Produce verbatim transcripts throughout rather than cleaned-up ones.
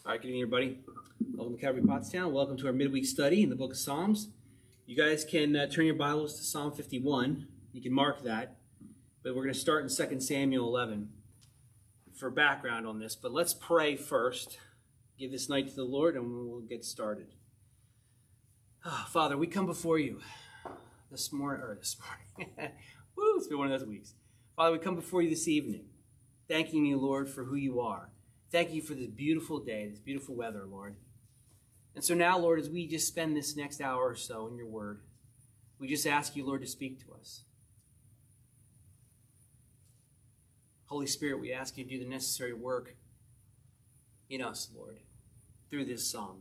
All right, good evening, everybody. Welcome to Calvary Pottstown. Welcome to our midweek study in the book of Psalms. You guys can uh, turn your Bibles to Psalm fifty-one. You can mark that. But we're going to start in Second Samuel eleven for background on this. But let's pray first. Give this night to the Lord and we'll get started. Oh, Father, we come before you this morning, or this morning. Woo, it's been one of those weeks. Father, we come before you this evening, thanking you, Lord, for who you are. Thank you for this beautiful day, this beautiful weather, Lord. And so now, Lord, as we just spend this next hour or so in your word, we just ask you, Lord, to speak to us. Holy Spirit, we ask you to do the necessary work in us, Lord, through this psalm.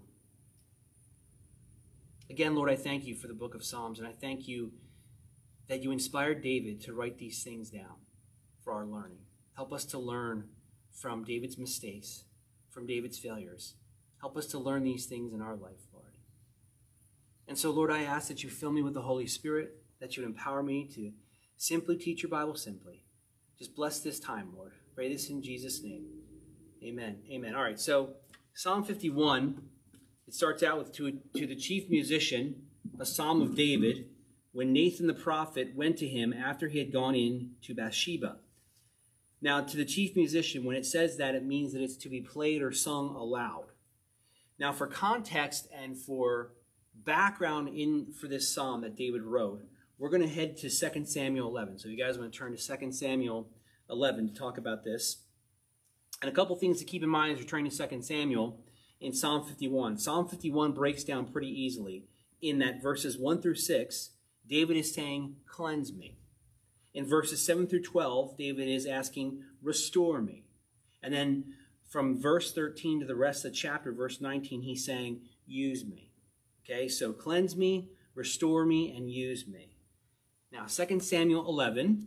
Again, Lord, I thank you for the book of Psalms, and I thank you that you inspired David to write these things down for our learning. Help us to learn from David's mistakes, from David's failures. Help us to learn these things in our life, Lord. And so, Lord, I ask that you fill me with the Holy Spirit, that you empower me to simply teach your Bible simply. Just bless this time, Lord. Pray this in Jesus' name. Amen. Amen. All right, so Psalm fifty-one, it starts out with to, to the chief musician, a psalm of David, when Nathan the prophet went to him after he had gone in to Bathsheba. Now, to the chief musician, when it says that, it means that it's to be played or sung aloud. Now, for context and for background in for this psalm that David wrote, we're going to head to Second Samuel eleven. So if you guys want to turn to Second Samuel eleven to talk about this. And a couple things to keep in mind as you're turning to Second Samuel in Psalm fifty-one. Psalm fifty-one breaks down pretty easily in that verses one through six, David is saying, cleanse me. In verses seven through twelve, David is asking, restore me. And then from verse thirteen to the rest of the chapter, verse nineteen, he's saying, use me. Okay, so cleanse me, restore me, and use me. Now, Second Samuel eleven,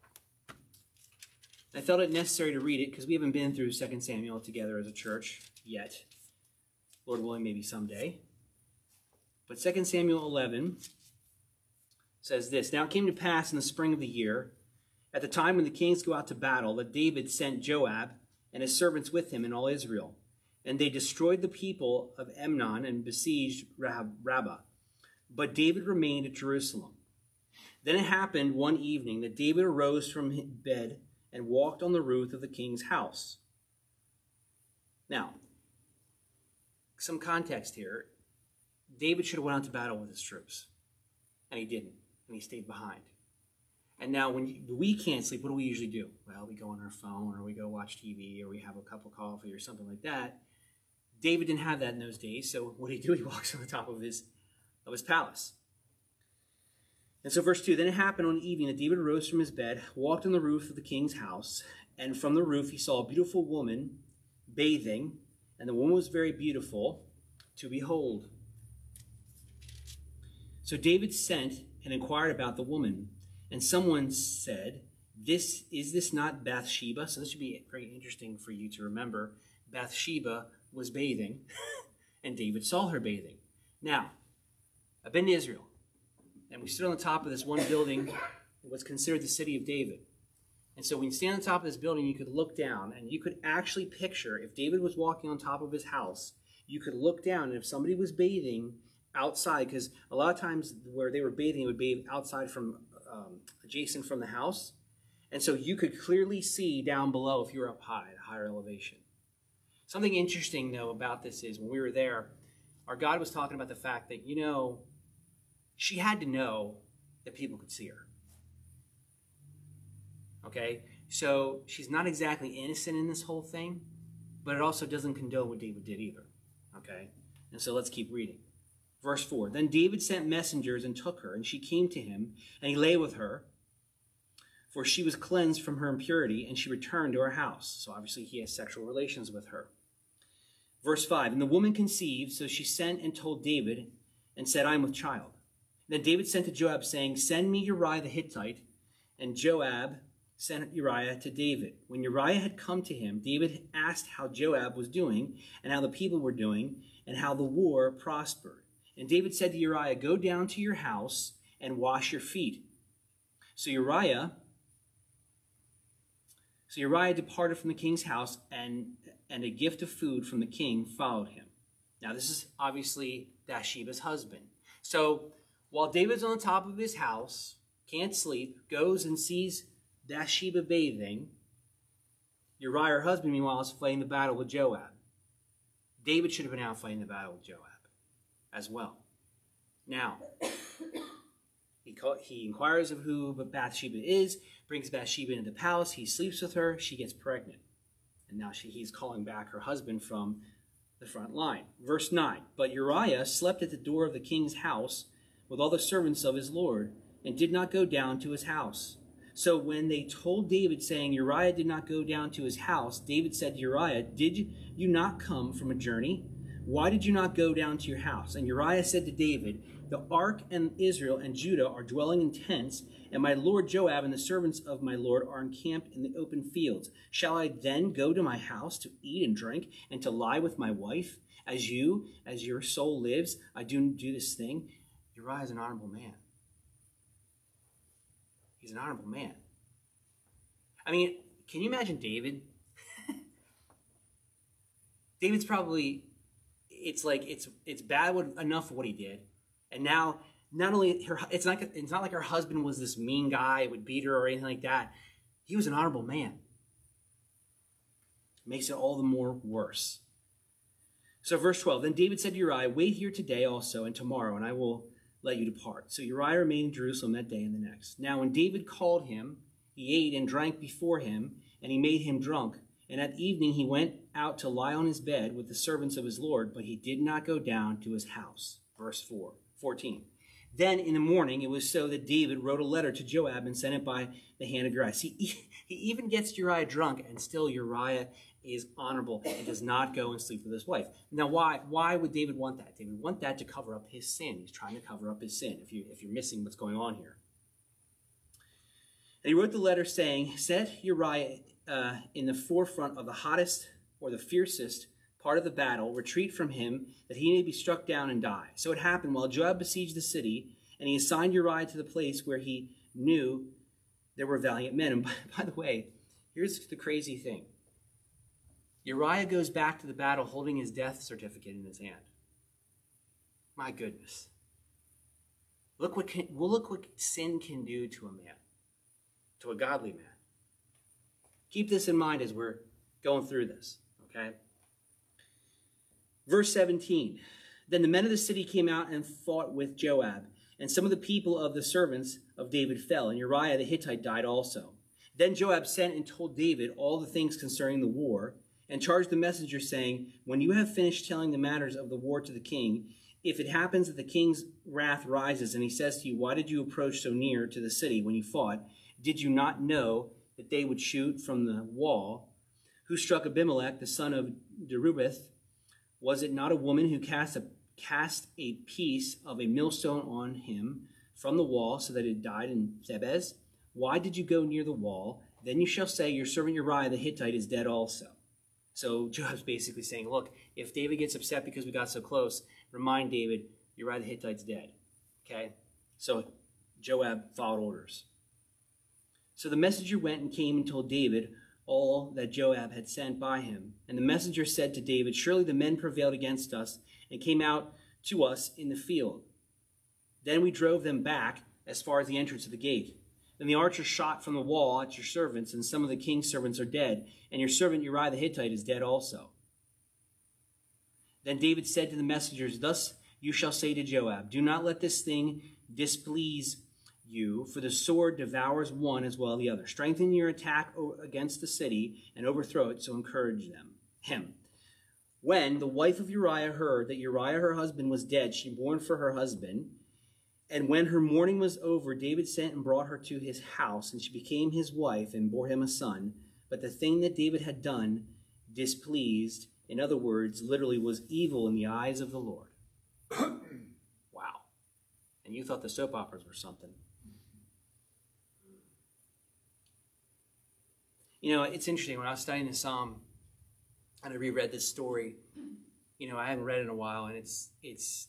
I felt it necessary to read it because we haven't been through Second Samuel together as a church yet. Lord willing, maybe someday. But Second Samuel eleven says this, now it came to pass in the spring of the year, at the time when the kings go out to battle, that David sent Joab and his servants with him and all Israel. And they destroyed the people of Ammon and besieged Rabbah. But David remained at Jerusalem. Then it happened one evening that David arose from bed and walked on the roof of the king's house. Now, some context here. David should have went out to battle with his troops. And he didn't. And he stayed behind. And now when you, we can't sleep, what do we usually do? Well, we go on our phone, or we go watch T V, or we have a cup of coffee, or something like that. David didn't have that in those days, so what did he do? He walks on the top of his, of his palace. And so verse two, then it happened on the evening that David rose from his bed, walked on the roof of the king's house, and from the roof he saw a beautiful woman bathing, and the woman was very beautiful to behold. So David sent and inquired about the woman. And someone said, "This is this not Bathsheba?" So this should be very interesting for you to remember. Bathsheba was bathing, and David saw her bathing. Now, I've been to Israel, and we stood on the top of this one building, what's considered the city of David. And so when you stand on the top of this building, you could look down, and you could actually picture, if David was walking on top of his house, you could look down, and if somebody was bathing outside, because a lot of times where they were bathing, it would bathe outside from um, adjacent from the house. And so you could clearly see down below if you were up high, at a higher elevation. Something interesting, though, about this is when we were there, our God was talking about the fact that, you know, she had to know that people could see her. Okay? So she's not exactly innocent in this whole thing, but it also doesn't condone what David did either. Okay? And so let's keep reading. Verse four, then David sent messengers and took her, and she came to him, and he lay with her, for she was cleansed from her impurity, and she returned to her house. So obviously he has sexual relations with her. Verse five, and the woman conceived, so she sent and told David, and said, I am with child. Then David sent to Joab, saying, send me Uriah the Hittite. And Joab sent Uriah to David. When Uriah had come to him, David asked how Joab was doing, and how the people were doing, and how the war prospered. And David said to Uriah, go down to your house and wash your feet. So Uriah, so Uriah departed from the king's house and and a gift of food from the king followed him. Now, this is obviously Bathsheba's husband. So while David's on the top of his house, can't sleep, goes and sees Bathsheba bathing, Uriah, her husband, meanwhile, is fighting the battle with Joab. David should have been out fighting the battle with Joab as well. Now, he, call, he inquires of who Bathsheba is, brings Bathsheba into the palace, he sleeps with her, she gets pregnant. And now she, he's calling back her husband from the front line. Verse nine, but Uriah slept at the door of the king's house with all the servants of his lord, and did not go down to his house. So when they told David, saying, Uriah did not go down to his house, David said to Uriah, did you not come from a journey? Why did you not go down to your house? And Uriah said to David, the ark and Israel and Judah are dwelling in tents, and my lord Joab and the servants of my lord are encamped in the open fields. Shall I then go to my house to eat and drink and to lie with my wife? As you, as your soul lives, I do do this thing. Uriah is an honorable man. He's an honorable man. I mean, can you imagine David? David's probably, it's like, it's it's bad enough for what he did. And now, not only, her, it's, not, it's not like her husband was this mean guy, would beat her or anything like that. He was an honorable man. Makes it all the more worse. So verse twelve, then David said to Uriah, wait here today also and tomorrow, and I will let you depart. So Uriah remained in Jerusalem that day and the next. Now when David called him, he ate and drank before him, and he made him drunk. And at evening he went out to lie on his bed with the servants of his Lord, but he did not go down to his house. Verse four, fourteen. Then in the morning it was so that David wrote a letter to Joab and sent it by the hand of Uriah. See, he even gets Uriah drunk, and still Uriah is honorable and does not go and sleep with his wife. Now, why why would David want that? David would want that to cover up his sin. He's trying to cover up his sin, if, you, if you're missing what's going on here. And he wrote the letter saying, set Uriah uh, in the forefront of the hottest or the fiercest part of the battle, retreat from him, that he may be struck down and die. So it happened while Joab besieged the city, and he assigned Uriah to the place where he knew there were valiant men. And by, by the way, here's the crazy thing. Uriah goes back to the battle holding his death certificate in his hand. My goodness. Look what can, well, look what sin can do to a man, to a godly man. Keep this in mind as we're going through this, okay? Verse seventeen, then the men of the city came out and fought with Joab, and some of the people of the servants of David fell, and Uriah the Hittite died also. Then Joab sent and told David all the things concerning the war, and charged the messenger, saying, when you have finished telling the matters of the war to the king, if it happens that the king's wrath rises, and he says to you, why did you approach so near to the city when you fought? Did you not know that they would shoot from the wall? Who struck Abimelech, the son of Jerubbaal? Was it not a woman who cast a, cast a piece of a millstone on him from the wall so that it died in Thebez? Why did you go near the wall? Then you shall say, your servant Uriah the Hittite is dead also. So Joab's basically saying, look, if David gets upset because we got so close, remind David, Uriah the Hittite's dead. Okay? So Joab followed orders. So the messenger went and came and told David all that Joab had sent by him. And the messenger said to David, surely the men prevailed against us and came out to us in the field. Then we drove them back as far as the entrance of the gate. Then the archer shot from the wall at your servants, and some of the king's servants are dead, and your servant Uriah the Hittite is dead also. Then David said to the messengers, thus you shall say to Joab, do not let this thing displease you, for the sword devours one as well as the other. Strengthen your attack against the city and overthrow it, so encourage them. Him. When the wife of Uriah heard that Uriah her husband was dead, she mourned for her husband. And when her mourning was over, David sent and brought her to his house, and she became his wife and bore him a son. But the thing that David had done displeased, in other words, literally was evil in the eyes of the Lord. Wow. And you thought the soap operas were something. You know, it's interesting. When I was studying the Psalm and I reread this story, you know, I hadn't read it in a while, and it's it's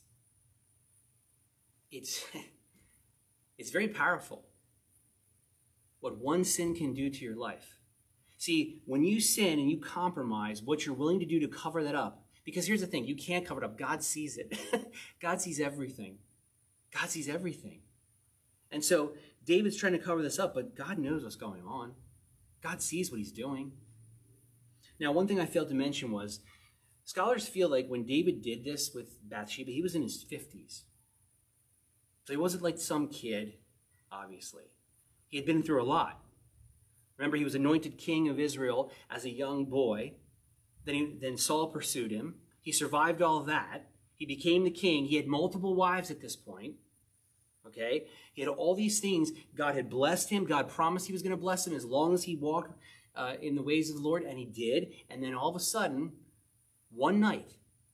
it's it's very powerful what one sin can do to your life. See, when you sin and you compromise, what you're willing to do to cover that up, because here's the thing, you can't cover it up. God sees it. God sees everything. God sees everything. And so David's trying to cover this up, but God knows what's going on. God sees what he's doing. Now, one thing I failed to mention was, scholars feel like when David did this with Bathsheba, he was in his fifties. So he wasn't like some kid, obviously. He had been through a lot. Remember, he was anointed king of Israel as a young boy. Then, he, then Saul pursued him. He survived all of that. He became the king. He had multiple wives at this point. Okay? He had all these things. God had blessed him. God promised he was going to bless him as long as he walked uh, in the ways of the Lord, and he did. And then all of a sudden, one night,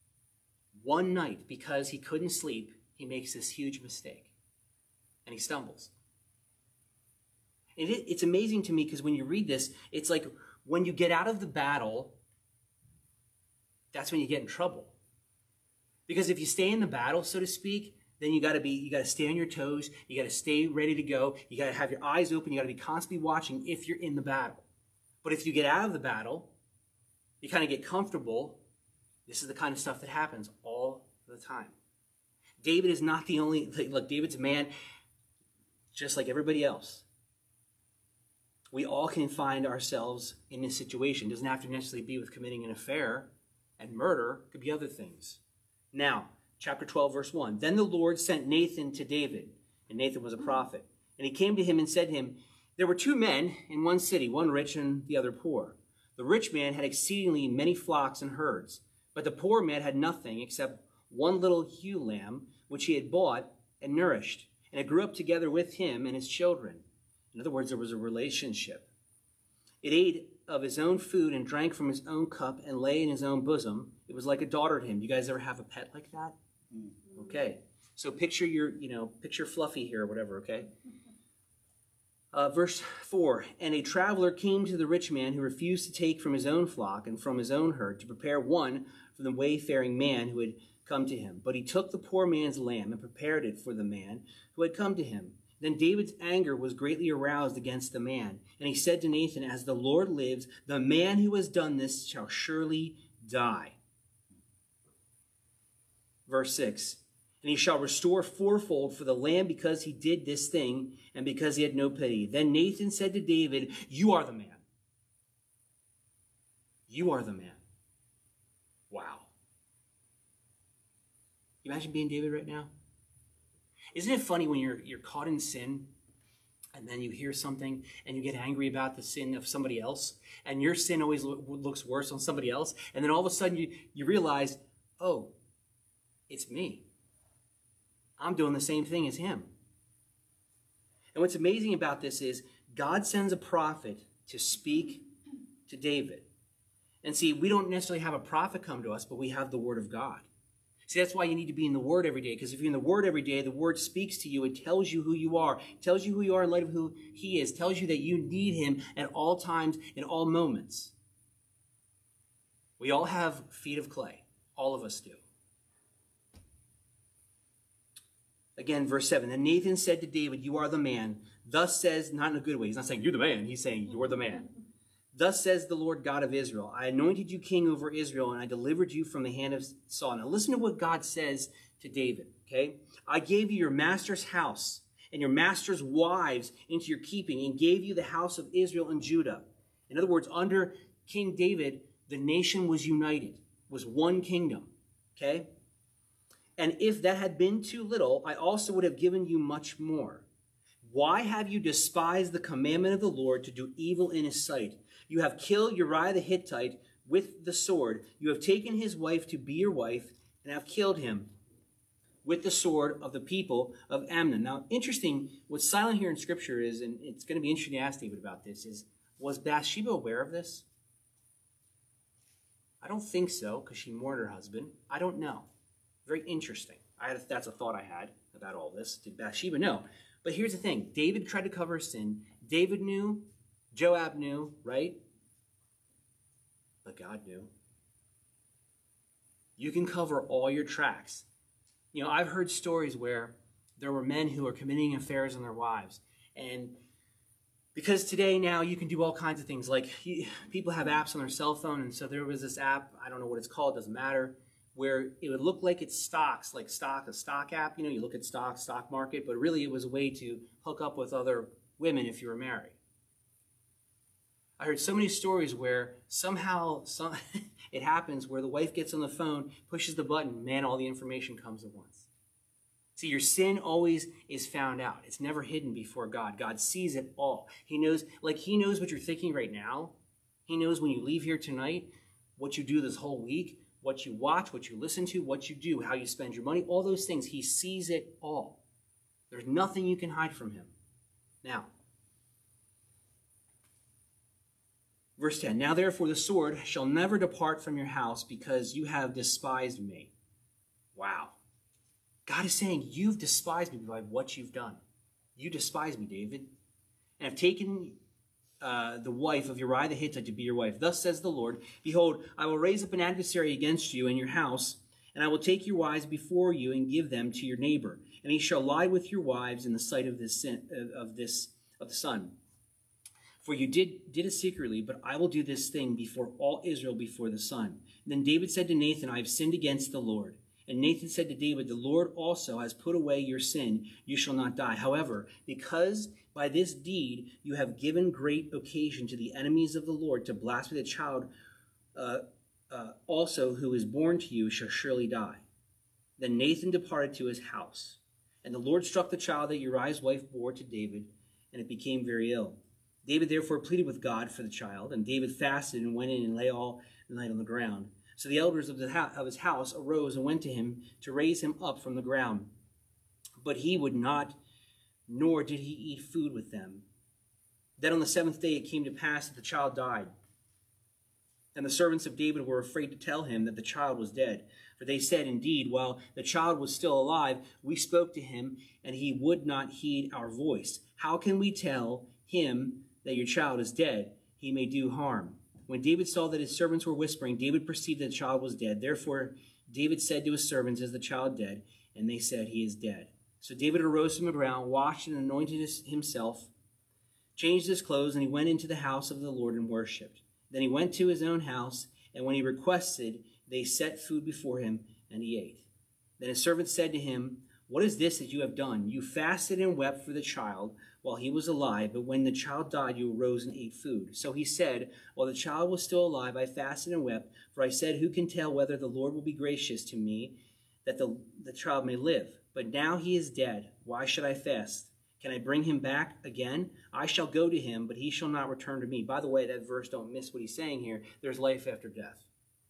one night, because he couldn't sleep, he makes this huge mistake. And he stumbles. And it, it's amazing to me because when you read this, it's like when you get out of the battle, that's when you get in trouble. Because if you stay in the battle, so to speak, then you got to be, you got to stay on your toes. You got to stay ready to go. You got to have your eyes open. You got to be constantly watching if you're in the battle. But if you get out of the battle, you kind of get comfortable. This is the kind of stuff that happens all the time. David is not the only, look, David's a man just like everybody else. We all can find ourselves in this situation. It doesn't have to necessarily be with committing an affair and murder. It could be other things. Now, chapter twelve, verse one. Then the Lord sent Nathan to David, and Nathan was a prophet. And he came to him and said to him, there were two men in one city, one rich and the other poor. The rich man had exceedingly many flocks and herds, but the poor man had nothing except one little ewe lamb, which he had bought and nourished, and it grew up together with him and his children. In other words, there was a relationship. It ate of his own food and drank from his own cup and lay in his own bosom. It was like a daughter to him. You guys ever have a pet like that? Okay. So picture your, you know, picture Fluffy here or whatever, okay? Uh, verse four, and a traveler came to the rich man who refused to take from his own flock and from his own herd to prepare one for the wayfaring man who had come to him. But he took the poor man's lamb and prepared it for the man who had come to him. Then David's anger was greatly aroused against the man. And he said to Nathan, as the Lord lives, the man who has done this shall surely die. Verse six, and he shall restore fourfold for the lamb because he did this thing and because he had no pity. Then Nathan said to David, you are the man. You are the man. Wow. You imagine being David right now? Isn't it funny when you're you're caught in sin and then you hear something and you get angry about the sin of somebody else and your sin always lo- looks worse on somebody else, and then all of a sudden you, you realize, oh, it's me. I'm doing the same thing as him. And what's amazing about this is God sends a prophet to speak to David. And see, we don't necessarily have a prophet come to us, but we have the word of God. See, that's why you need to be in the Word every day, because if you're in the Word every day, the Word speaks to you. It tells you who you are. It tells you who you are in light of who He is. It tells you that you need Him at all times, in all moments. We all have feet of clay. All of us do. Again, verse seven. Then Nathan said to David, you are the man. Thus says, not in a good way. He's not saying you're the man. He's saying you're the man. Thus says the Lord God of Israel, I anointed you king over Israel, and I delivered you from the hand of Saul. Now listen to what God says to David, okay? I gave you your master's house and your master's wives into your keeping, and gave you the house of Israel and Judah. In other words, under King David, the nation was united, was one kingdom, okay? And if that had been too little, I also would have given you much more. Why have you despised the commandment of the Lord to do evil in his sight? You have killed Uriah the Hittite with the sword. You have taken his wife to be your wife and have killed him with the sword of the people of Ammon. Now, interesting, what's silent here in Scripture is, and it's going to be interesting to ask David about this, is was Bathsheba aware of this? I don't think so, because she mourned her husband. I don't know. Very interesting. I had a, that's a thought I had about all this. Did Bathsheba know? But here's the thing. David tried to cover his sin. David knew. Joab knew, right? But God knew. You can cover all your tracks. You know, I've heard stories where there were men who were committing affairs on their wives. And Because today now you can do all kinds of things. Like you, people have apps on their cell phone, and so there was this app, I don't know what it's called, doesn't matter, where it would look like it's stocks, like stock, a stock app. You know, you look at stock, stock market, but really it was a way to hook up with other women if you were married. I heard so many stories where somehow some, it happens where the wife gets on the phone, pushes the button, man, all the information comes at once. See, your sin always is found out. It's never hidden before God. God sees it all. He knows, like he knows what you're thinking right now. He knows when you leave here tonight, what you do this whole week, what you watch, what you listen to, what you do, how you spend your money, all those things. He sees it all. There's nothing you can hide from him. Now, verse ten, now therefore the sword shall never depart from your house because you have despised me. Wow. God is saying, you've despised me by what you've done. You despise me, David, and have taken uh, the wife of Uriah the Hittite to be your wife. Thus says the Lord, behold, I will raise up an adversary against you and your house, and I will take your wives before you and give them to your neighbor, and he shall lie with your wives in the sight of this sin, of this of the sun. For you did, did it secretly, but I will do this thing before all Israel before the sun. And then David said to Nathan, I have sinned against the Lord. And Nathan said to David, the Lord also has put away your sin. You shall not die. However, because by this deed you have given great occasion to the enemies of the Lord to blaspheme the child uh, uh, also who is born to you shall surely die. Then Nathan departed to his house. And the Lord struck the child that Uriah's wife bore to David, and it became very ill. David therefore pleaded with God for the child, and David fasted and went in and lay all night on the ground. So the elders of, the ho- of his house arose and went to him to raise him up from the ground. But he would not, nor did he eat food with them. Then on the seventh day it came to pass that the child died. And the servants of David were afraid to tell him that the child was dead. For they said, indeed, while the child was still alive, we spoke to him, and he would not heed our voice. How can we tell him that your child is dead? He may do harm. When David saw that his servants were whispering, David perceived that the child was dead. Therefore, David said to his servants, is the child dead? And they said, he is dead. So David arose from the ground, washed and anointed himself, changed his clothes, and he went into the house of the Lord and worshipped. Then he went to his own house, and when he requested, they set food before him, and he ate. Then his servants said to him, what is this that you have done? You fasted and wept for the child while he was alive, but when the child died, you arose and ate food. So he said, while the child was still alive, I fasted and wept, for I said, who can tell whether the Lord will be gracious to me, that the, the child may live? But now he is dead. Why should I fast? Can I bring him back again? I shall go to him, but he shall not return to me. By the way, that verse, don't miss what he's saying here. There's life after death.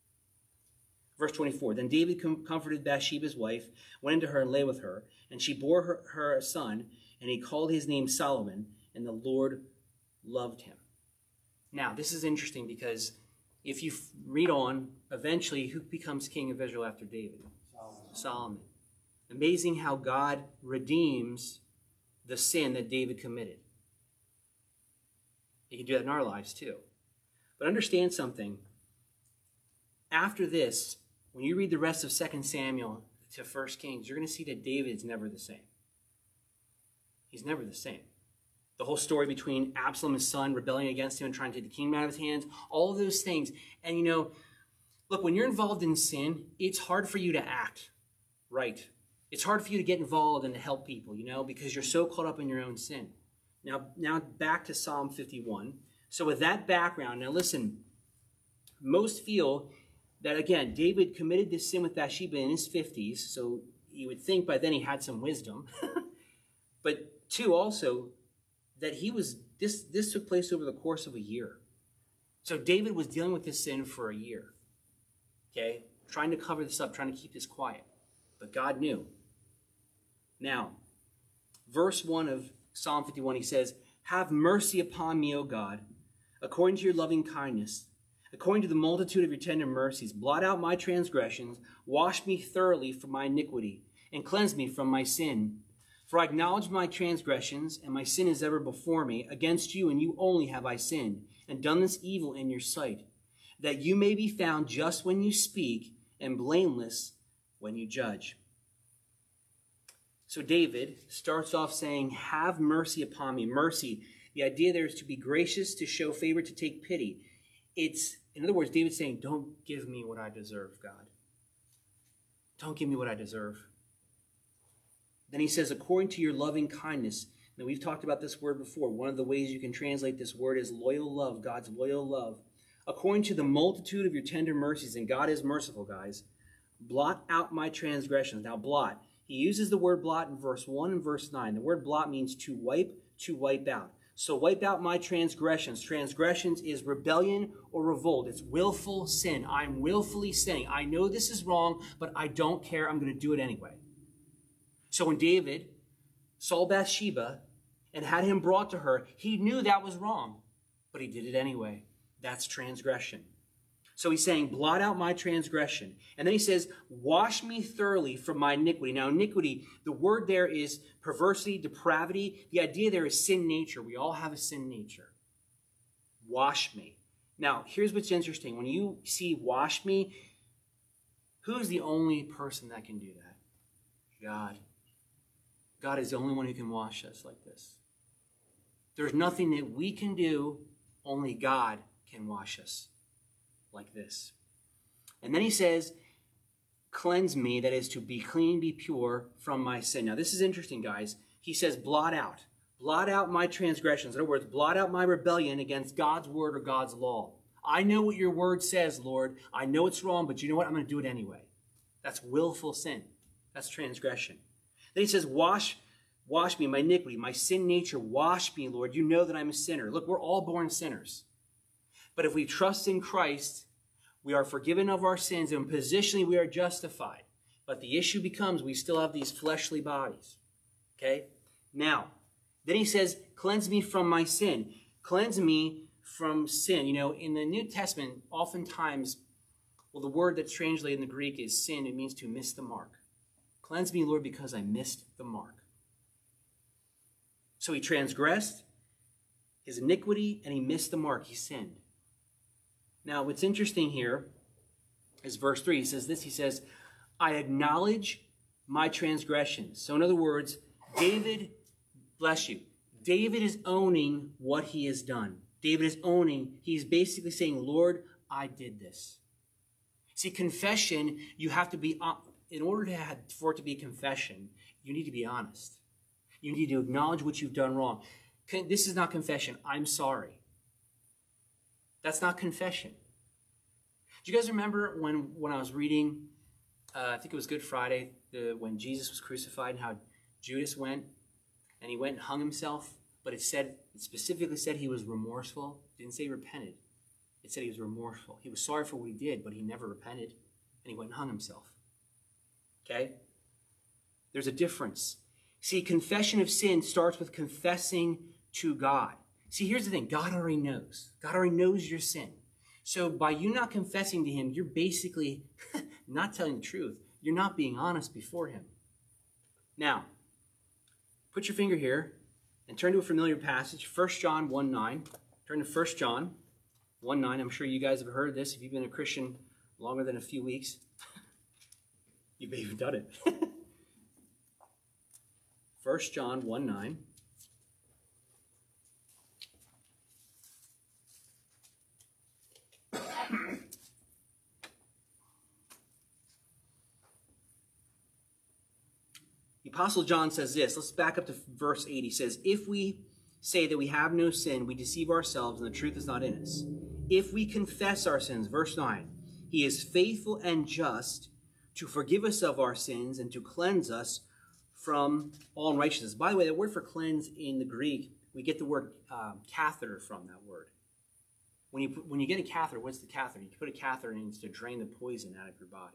Verse twenty-four, then David com- comforted Bathsheba's wife, went into her and lay with her, and she bore her, her a son, and he called his name Solomon, and the Lord loved him. Now, this is interesting because if you f- read on, eventually, who becomes king of Israel after David? Solomon. Solomon. Amazing how God redeems the sin that David committed. He can do that in our lives too. But understand something. After this, when you read the rest of Second Samuel to First Kings, you're going to see that David's never the same. He's never the same. The whole story between Absalom, his son, rebelling against him and trying to take the kingdom out of his hands, all of those things. And you know, look, when you're involved in sin, it's hard for you to act right. It's hard for you to get involved and to help people, you know, because you're so caught up in your own sin. Now, now back to Psalm fifty-one. So with that background, now listen, most feel that, again, David committed this sin with Bathsheba in his fifties, so you would think by then he had some wisdom. But two, also, that he was, this, this took place over the course of a year. So David was dealing with this sin for a year, okay? Trying to cover this up, trying to keep this quiet. But God knew. Now, verse one of Psalm fifty-one, he says, have mercy upon me, O God, according to your loving kindness. According to the multitude of your tender mercies, blot out my transgressions, wash me thoroughly from my iniquity, and cleanse me from my sin. For I acknowledge my transgressions, and my sin is ever before me. Against you and you only have I sinned, and done this evil in your sight, that you may be found just when you speak, and blameless when you judge. So David starts off saying, have mercy upon me. Mercy. The idea there is to be gracious, to show favor, to take pity. It's, in other words, David's saying, don't give me what I deserve, God. Don't give me what I deserve. Then he says, according to your loving kindness. Now, we've talked about this word before. One of the ways you can translate this word is loyal love, God's loyal love. According to the multitude of your tender mercies, and God is merciful, guys, blot out my transgressions. Now, blot. He uses the word blot in verse one and verse nine. The word blot means to wipe, to wipe out. So wipe out my transgressions. Transgressions is rebellion or revolt. It's willful sin. I'm willfully sinning. I know this is wrong, but I don't care. I'm going to do it anyway. So when David saw Bathsheba and had him brought to her, he knew that was wrong, but he did it anyway. That's transgression. So he's saying, blot out my transgression. And then he says, wash me thoroughly from my iniquity. Now, iniquity, the word there is perversity, depravity. The idea there is sin nature. We all have a sin nature. Wash me. Now, here's what's interesting. When you see wash me, who's the only person that can do that? God. God is the only one who can wash us like this. There's nothing that we can do. Only God can wash us like this. And then he says, cleanse me, that is to be clean, be pure from my sin. Now this is interesting, guys. He says, blot out. Blot out my transgressions. In other words, blot out my rebellion against God's word or God's law. I know what your word says, Lord. I know it's wrong, but you know what? I'm going to do it anyway. That's willful sin. That's transgression. Then he says, wash, wash me, my iniquity, my sin nature. Wash me, Lord. You know that I'm a sinner. Look, we're all born sinners. But if we trust in Christ, we are forgiven of our sins, and positionally we are justified. But the issue becomes we still have these fleshly bodies. Okay? Now, then he says, cleanse me from my sin. Cleanse me from sin. You know, in the New Testament, oftentimes, well, the word that's translated in the Greek is sin. It means to miss the mark. Cleanse me, Lord, because I missed the mark. So he transgressed his iniquity, and he missed the mark. He sinned. Now, what's interesting here is verse three. He says this. He says, I acknowledge my transgressions. So in other words, David, bless you, David is owning what he has done. David is owning, he's basically saying, Lord, I did this. See, confession, you have to be, in order to have, for it to be confession, you need to be honest. You need to acknowledge what you've done wrong. This is not confession. I'm sorry. That's not confession. Do you guys remember when, when I was reading, uh, I think it was Good Friday, the, when Jesus was crucified and how Judas went and he went and hung himself, but it said, it specifically said he was remorseful. It didn't say he repented. It said he was remorseful. He was sorry for what he did, but he never repented, and he went and hung himself. Okay? There's a difference. See, confession of sin starts with confessing to God. See, here's the thing. God already knows. God already knows your sin. So by you not confessing to him, you're basically not telling the truth. You're not being honest before him. Now, put your finger here and turn to a familiar passage, First John one nine. Turn to First John one nine. I'm sure you guys have heard this. If you've been a Christian longer than a few weeks, you may have done it. First John one nine. The Apostle John says this. Let's back up to verse eight. He says, if we say that we have no sin, we deceive ourselves and the truth is not in us. If we confess our sins, verse nine, he is faithful and just to forgive us of our sins and to cleanse us from all unrighteousness. By the way, the word for cleanse in the Greek, we get the word um, catheter from that word. When you, put, when you get a catheter, what's the catheter? You put a catheter in to drain the poison out of your body.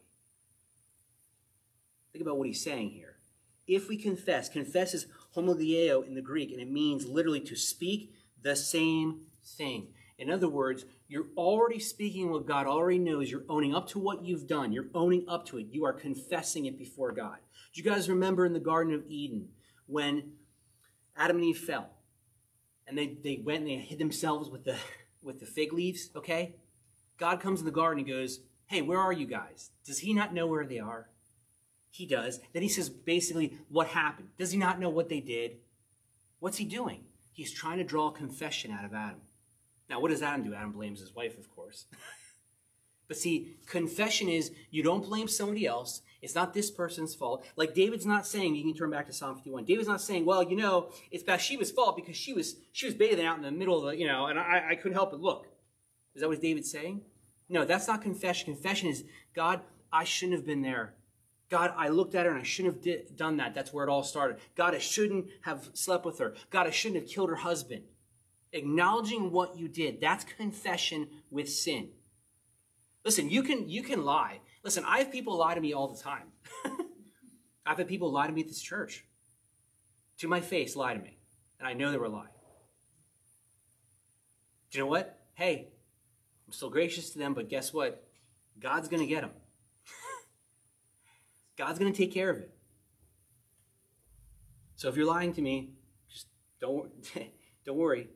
Think about what he's saying here. If we confess, confess is homologeo in the Greek, and it means literally to speak the same thing. In other words, you're already speaking what God already knows. You're owning up to what you've done. You're owning up to it. You are confessing it before God. Do you guys remember in the Garden of Eden when Adam and Eve fell? And they, they went and they hid themselves with the, with the fig leaves, okay? God comes in the garden and goes, hey, where are you guys? Does he not know where they are? He does. Then he says basically what happened. Does he not know what they did? What's he doing? He's trying to draw confession out of Adam. Now, what does Adam do? Adam blames his wife, of course. But see, confession is you don't blame somebody else. It's not this person's fault. Like David's not saying, you can turn back to Psalm fifty-one. David's not saying, well, you know, it's Bathsheba's fault because she was she was bathing out in the middle of the, you know, and I, I couldn't help but look. Is that what David's saying? No, that's not confession. Confession is, God, I shouldn't have been there. God, I looked at her and I shouldn't have di- done that. That's where it all started. God, I shouldn't have slept with her. God, I shouldn't have killed her husband. Acknowledging what you did, that's confession with sin. Listen, you can you can lie. Listen, I have people lie to me all the time. I've had people lie to me at this church. To my face, lie to me. And I know they were lying. Do you know what? Hey, I'm still gracious to them, but guess what? God's going to get them. God's going to take care of it. So if you're lying to me, just don't, don't worry.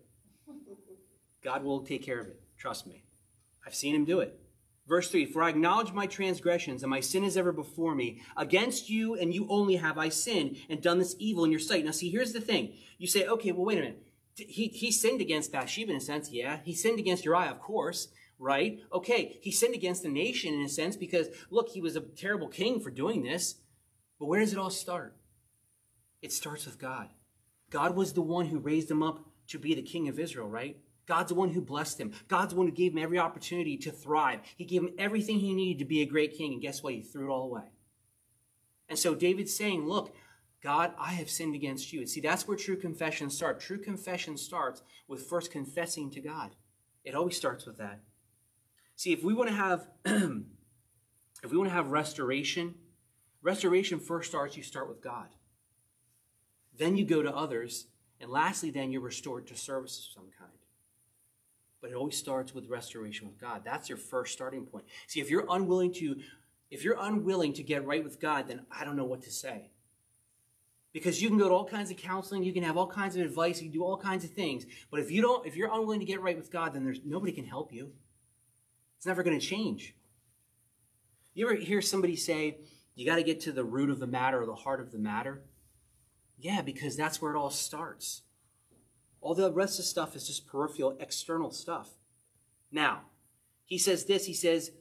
God will take care of it. Trust me. I've seen him do it. Verse three, for I acknowledge my transgressions, and my sin is ever before me. Against you and you only have I sinned and done this evil in your sight. Now see, here's the thing. You say, okay, well, wait a minute. He, he sinned against Bathsheba in a sense, yeah. He sinned against Uriah, of course, right? Okay, he sinned against the nation in a sense because, look, he was a terrible king for doing this. But where does it all start? It starts with God. God was the one who raised him up to be the king of Israel, right? God's the one who blessed him. God's the one who gave him every opportunity to thrive. He gave him everything he needed to be a great king. And guess what? He threw it all away. And so David's saying, look, God, I have sinned against you. And see, that's where true confession starts. True confession starts with first confessing to God. It always starts with that. See, if we want to have, if we want to have restoration, restoration first starts, you start with God. Then you go to others. And lastly, then you're restored to service of some kind. But it always starts with restoration with God. That's your first starting point. See, if you're unwilling to, if you're unwilling to get right with God, then I don't know what to say. Because you can go to all kinds of counseling, you can have all kinds of advice, you can do all kinds of things. But if you don't, if you're unwilling to get right with God, then there's nobody can help you. It's never going to change. You ever hear somebody say, you got to get to the root of the matter or the heart of the matter? Yeah, because that's where it all starts. All the rest of the stuff is just peripheral, external stuff. Now, he says this, he says,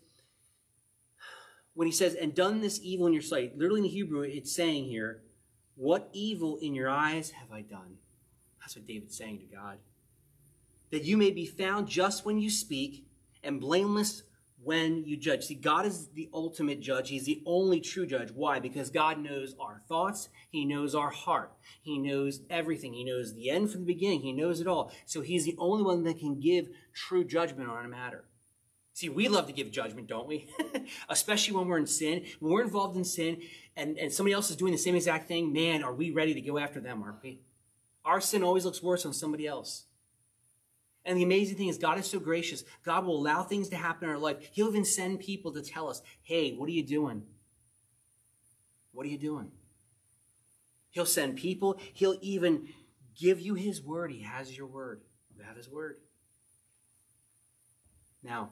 when he says, and done this evil in your sight, literally in the Hebrew, it's saying here, what evil in your eyes have I done? That's what David's saying to God. That you may be found just when you speak and blameless when you judge. See, God is the ultimate judge. He's the only true judge. Why? Because God knows our thoughts. He knows our heart. He knows everything. He knows the end from the beginning. He knows it all. So he's the only one that can give true judgment on a matter. See, we love to give judgment, don't we? Especially when we're in sin. When we're involved in sin and, and somebody else is doing the same exact thing, man, are we ready to go after them, aren't we? Our sin always looks worse on somebody else. And the amazing thing is God is so gracious. God will allow things to happen in our life. He'll even send people to tell us, hey, what are you doing? What are you doing? He'll send people. He'll even give you his word. He has your word. You have his word. Now,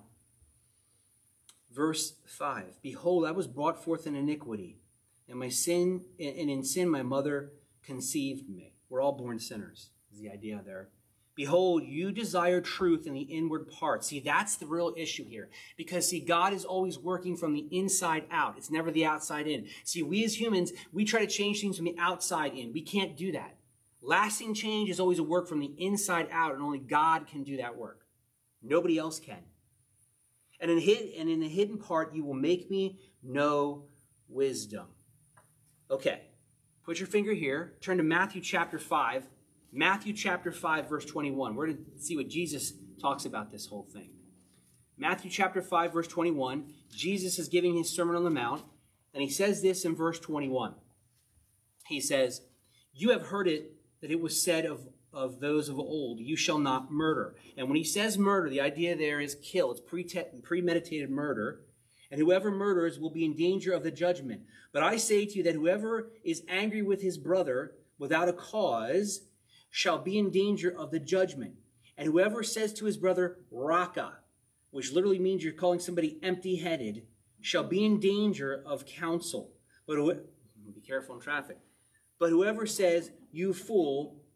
verse five, behold, I was brought forth in iniquity, and my sin, and in sin my mother conceived me. We're all born sinners, is the idea there. Behold, you desire truth in the inward parts. See, that's the real issue here. Because, see, God is always working from the inside out. It's never the outside in. See, we as humans, we try to change things from the outside in. We can't do that. Lasting change is always a work from the inside out, and only God can do that work. Nobody else can. And in, hid, and in the hidden part, you will make me know wisdom. Okay, put your finger here. Turn to Matthew chapter five. Matthew chapter five, verse twenty-one. We're going to see what Jesus talks about this whole thing. Matthew chapter five, verse twenty-one. Jesus is giving his Sermon on the Mount, and he says this in verse twenty-one. He says, you have heard it, that it was said of, of those of old, you shall not murder. And when he says murder, the idea there is kill. It's premeditated murder. And whoever murders will be in danger of the judgment. But I say to you that whoever is angry with his brother without a cause shall be in danger of the judgment. And whoever says to his brother, Raka, which literally means you're calling somebody empty-headed, shall be in danger of counsel. But who, be careful in traffic. But whoever says, you fool,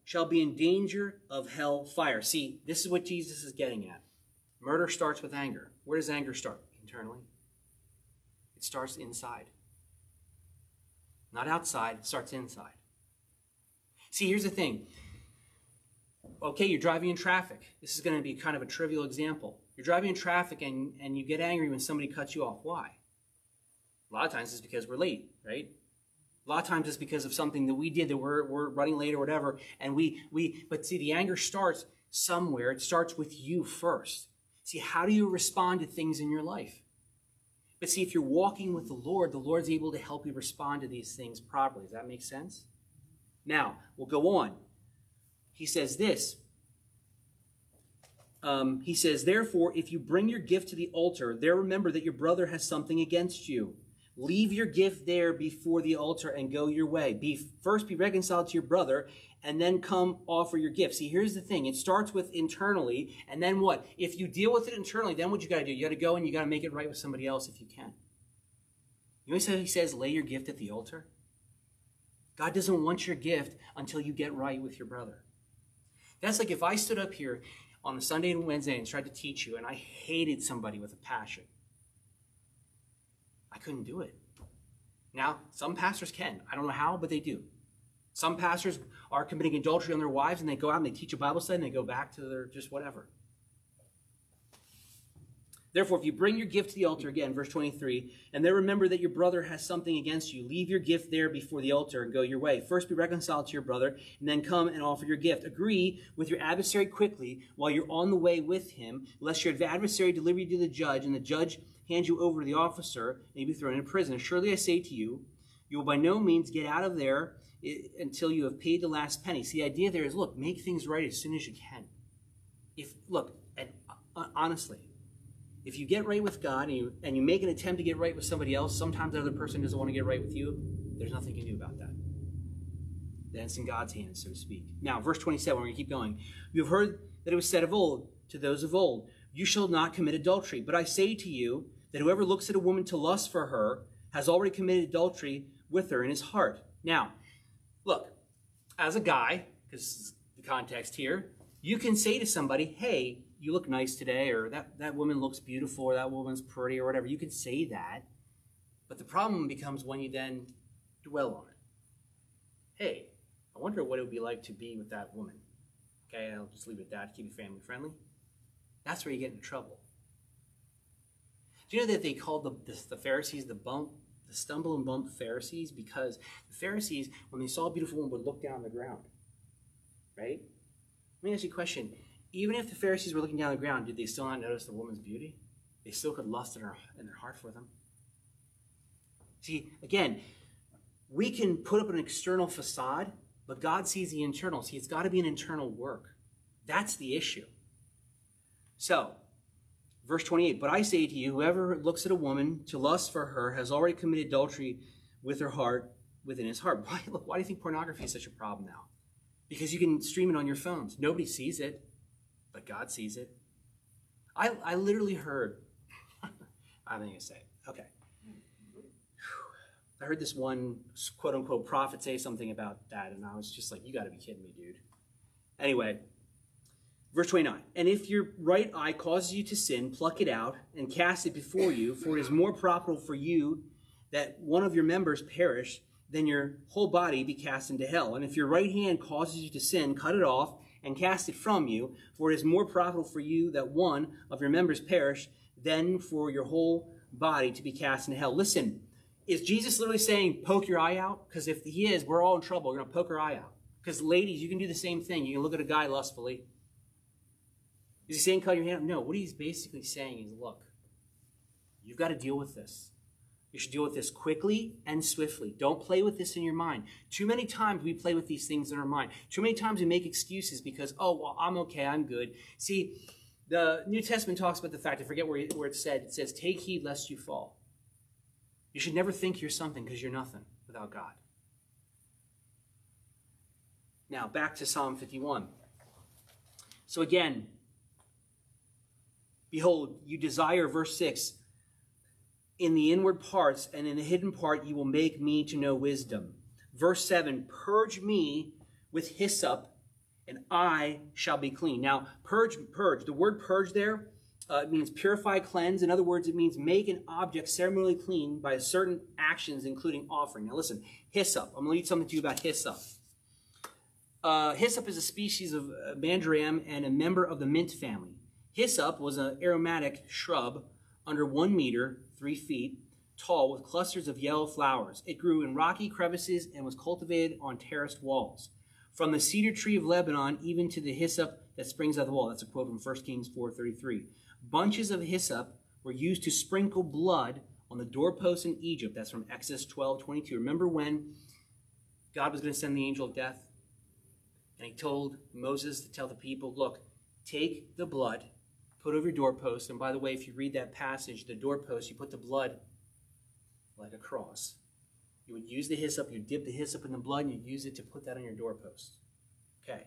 shall be in danger of hell fire. See, this is what Jesus is getting at. Murder starts with anger. Where does anger start? Internally. It starts inside. Not outside, it starts inside. See, here's the thing. Okay, you're driving in traffic. This is going to be kind of a trivial example. You're driving in traffic and, and you get angry when somebody cuts you off. Why? A lot of times it's because we're late, right? A lot of times it's because of something that we did that we're, we're running late or whatever. And we, we, but see, the anger starts somewhere. It starts with you first. See, how do you respond to things in your life? But see, if you're walking with the Lord, the Lord's able to help you respond to these things properly. Does that make sense? Now, we'll go on. He says this. Um, he says, therefore, if you bring your gift to the altar, there remember that your brother has something against you. Leave your gift there before the altar and go your way. Be first be reconciled to your brother, and then come offer your gift. See, here's the thing. It starts with internally, and then what? If you deal with it internally, then what you got to do? You got to go and you got to make it right with somebody else if you can. You know what he says? Lay your gift at the altar. God doesn't want your gift until you get right with your brother. That's like if I stood up here on a Sunday and Wednesday and tried to teach you, and I hated somebody with a passion. I couldn't do it. Now, some pastors can. I don't know how, but they do. Some pastors are committing adultery on their wives, and they go out and they teach a Bible study, and they go back to their just whatever. Therefore, if you bring your gift to the altar, again, verse twenty-three, and then remember that your brother has something against you, leave your gift there before the altar and go your way. First be reconciled to your brother, and then come and offer your gift. Agree with your adversary quickly while you're on the way with him, lest your adversary deliver you to the judge, and the judge hand you over to the officer, and you be thrown into prison. Surely I say to you, you will by no means get out of there until you have paid the last penny. See, the idea there is, look, make things right as soon as you can. If look, and uh, honestly, if you get right with God and you, and you make an attempt to get right with somebody else, sometimes the other person doesn't want to get right with you, there's nothing you can do about that. Then it's in God's hands, so to speak. Now, verse twenty-seven, we're going to keep going. You have heard that it was said of old, to those of old, you shall not commit adultery. But I say to you that whoever looks at a woman to lust for her has already committed adultery with her in his heart. Now, look, as a guy, because this is the context here, you can say to somebody, hey, you look nice today, or that, that woman looks beautiful, or that woman's pretty, or whatever. You can say that. But the problem becomes when you then dwell on it. Hey, I wonder what it would be like to be with that woman. Okay, I'll just leave it at that, keep it family friendly. That's where you get into trouble. Do you know that they called the, the, the Pharisees the bump, the stumble and bump Pharisees? Because the Pharisees, when they saw a beautiful woman, would look down on the ground. Right? Let me ask you a question. Even if the Pharisees were looking down on the ground, did they still not notice the woman's beauty? They still could lust in, her, in their heart for them. See, again, we can put up an external facade, but God sees the internal. See, it's got to be an internal work. That's the issue. So, verse twenty-eight, but I say to you, whoever looks at a woman to lust for her has already committed adultery with her heart, within his heart. Why, look, why do you think pornography is such a problem now? Because you can stream it on your phones. Nobody sees it. But God sees it. I, I literally heard, I'm not going to say it. Okay. I heard this one quote-unquote prophet say something about that, and I was just like, you got to be kidding me, dude. Anyway, verse twenty-nine. And if your right eye causes you to sin, pluck it out and cast it before you, for it is more profitable for you that one of your members perish than your whole body be cast into hell. And if your right hand causes you to sin, cut it off and cast it from you, for it is more profitable for you that one of your members perish than for your whole body to be cast into hell. Listen, is Jesus literally saying, poke your eye out? Because if he is, we're all in trouble. We're going to poke our eye out. Because ladies, you can do the same thing. You can look at a guy lustfully. Is he saying cut your hand out? No, what he's basically saying is, look, you've got to deal with this. You should deal with this quickly and swiftly. Don't play with this in your mind. Too many times we play with these things in our mind. Too many times we make excuses because, oh, well, I'm okay, I'm good. See, the New Testament talks about the fact, I forget where, where it said, it says, take heed lest you fall. You should never think you're something because you're nothing without God. Now, back to Psalm fifty-one. So again, behold, you desire, verse six, in the inward parts and in the hidden part you will make me to know wisdom. Verse seven, purge me with hyssop and I shall be clean. Now, purge, purge. The word purge there uh, means purify, cleanse. In other words, it means make an object ceremonially clean by certain actions, including offering. Now, listen, hyssop. I'm going to read something to you about hyssop. Uh, hyssop is a species of uh, mandraam and a member of the mint family. Hyssop was an aromatic shrub under one meter, three feet, tall with clusters of yellow flowers. It grew in rocky crevices and was cultivated on terraced walls. From the cedar tree of Lebanon, even to the hyssop that springs out of the wall. That's a quote from First Kings four thirty-three. Bunches of hyssop were used to sprinkle blood on the doorposts in Egypt. That's from Exodus twelve twenty-two. Remember when God was going to send the angel of death? And he told Moses to tell the people, look, take the blood, put it over your doorpost. And by the way, if you read that passage, the doorpost, you put the blood like a cross. You would use the hyssop, you dip the hyssop in the blood, and you use it to put that on your doorpost. Okay.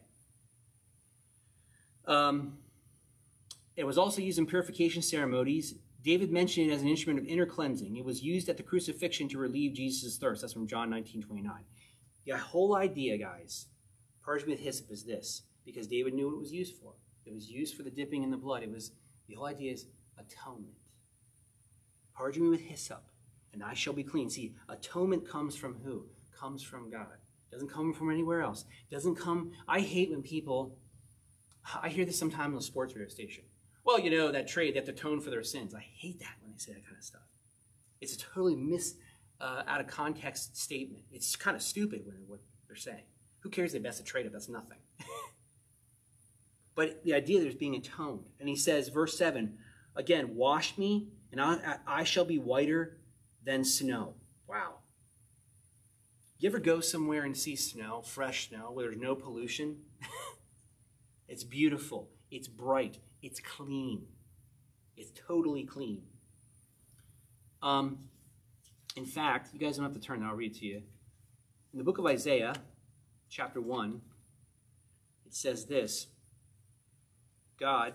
Um, it was also used in purification ceremonies. David mentioned it as an instrument of inner cleansing. It was used at the crucifixion to relieve Jesus' thirst. That's from John nineteen twenty-nine. The whole idea, guys, purged with hyssop is this, because David knew what it was used for. It was used for the dipping in the blood. It was, the whole idea is atonement. Purge me with hyssop, and I shall be clean. See, atonement comes from who? Comes from God. It doesn't come from anywhere else. It doesn't come, I hate when people, I hear this sometimes on a sports radio station. Well, you know, that trade, they have to atone for their sins. I hate that when they say that kind of stuff. It's a totally mis, uh, out of context statement. It's kind of stupid when what they're saying. Who cares if they best a trade if that's nothing? But the idea there's being atoned. And he says, verse seven, again, wash me, and I, I shall be whiter than snow. Wow. You ever go somewhere and see snow, fresh snow, where there's no pollution? It's beautiful. It's bright. It's clean. It's totally clean. Um, in fact, you guys don't have to turn, I'll read it to you. In the book of Isaiah, chapter one, it says this. God,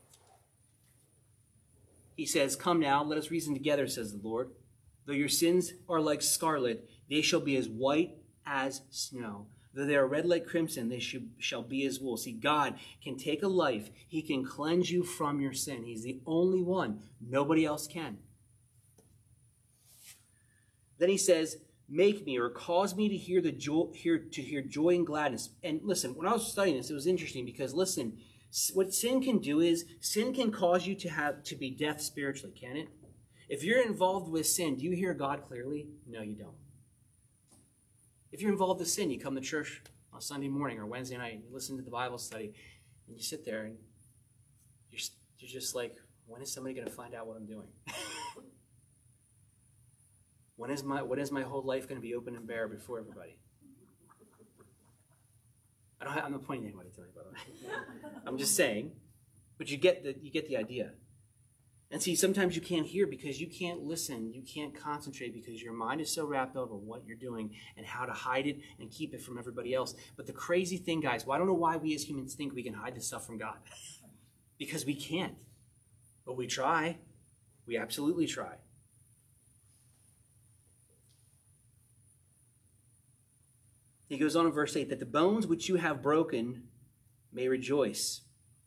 he says, come now, let us reason together, says the Lord. Though your sins are like scarlet, they shall be as white as snow. Though they are red like crimson, they should, shall be as wool. See, God can take a life. He can cleanse you from your sin. He's the only one. Nobody else can. Then he says, make me or cause me to hear the joy, hear, to hear joy and gladness. And listen, when I was studying this, it was interesting because, listen, what sin can do is sin can cause you to have to be deaf spiritually, can it? If you're involved with sin, do you hear God clearly? No, you don't. If you're involved with sin, you come to church on Sunday morning or Wednesday night, and you listen to the Bible study, and you sit there and you're, you're just like, when is somebody going to find out what I'm doing? when is my when is my whole life going to be open and bare before everybody? I don't have, I'm not pointing at anybody tonight, by the way. I'm just saying, but you get the you get the idea. And see, sometimes you can't hear because you can't listen, you can't concentrate because your mind is so wrapped up in what you're doing and how to hide it and keep it from everybody else. But the crazy thing, guys, well, I don't know why we as humans think we can hide this stuff from God. Because we can't. But we try. We absolutely try. He goes on in verse eight, that the bones which you have broken may rejoice.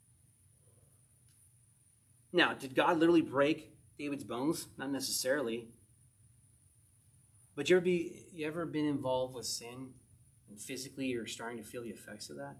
Now, did God literally break David's bones? Not necessarily. But you ever be you ever been involved with sin and physically you're starting to feel the effects of that?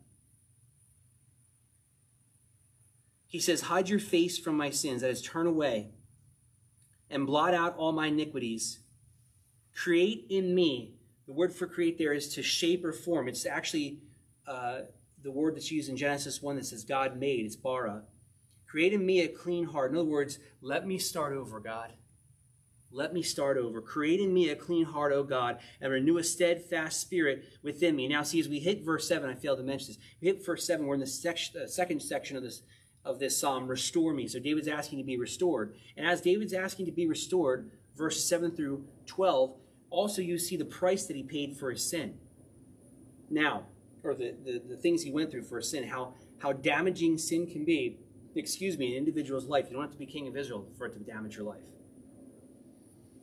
He says, hide your face from my sins, that is, turn away, and blot out all my iniquities. Create in me. The word for create there is to shape or form. It's actually uh, the word that's used in Genesis one that says God made. It's bara. Create in me a clean heart. In other words, let me start over, God. Let me start over. Create in me a clean heart, O God, and renew a steadfast spirit within me. Now, see, as we hit verse seven, I failed to mention this. We hit verse seven. We're in the section, uh, second section of this of this psalm. Restore me. So David's asking to be restored, and as David's asking to be restored, verses seven through twelve. Also, you see the price that he paid for his sin. Now, or the, the, the things he went through for his sin, how, how damaging sin can be, excuse me, an individual's life. You don't have to be king of Israel for it to damage your life.